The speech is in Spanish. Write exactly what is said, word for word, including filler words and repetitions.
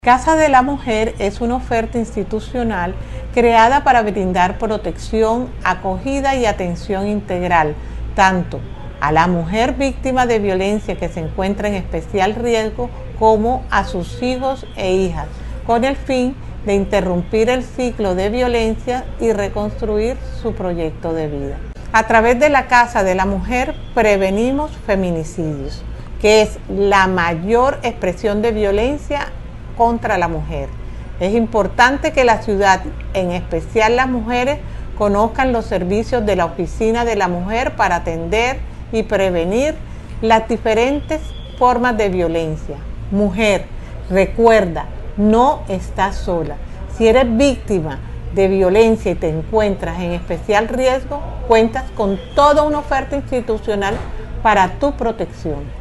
Casa de la Mujer es una oferta institucional creada para brindar protección, acogida y atención integral, tanto a la mujer víctima de violencia que se encuentra en especial riesgo como a sus hijos e hijas, con el fin de interrumpir el ciclo de violencia y reconstruir su proyecto de vida. A través de la Casa de la Mujer prevenimos feminicidios, que es la mayor expresión de violencia contra la mujer. Es importante que la ciudad, en especial las mujeres, conozcan los servicios de la Oficina de la Mujer para atender y prevenir las diferentes formas de violencia. Mujer, recuerda, no estás sola. Si eres víctima de violencia y te encuentras en especial riesgo, cuentas con toda una oferta institucional para tu protección.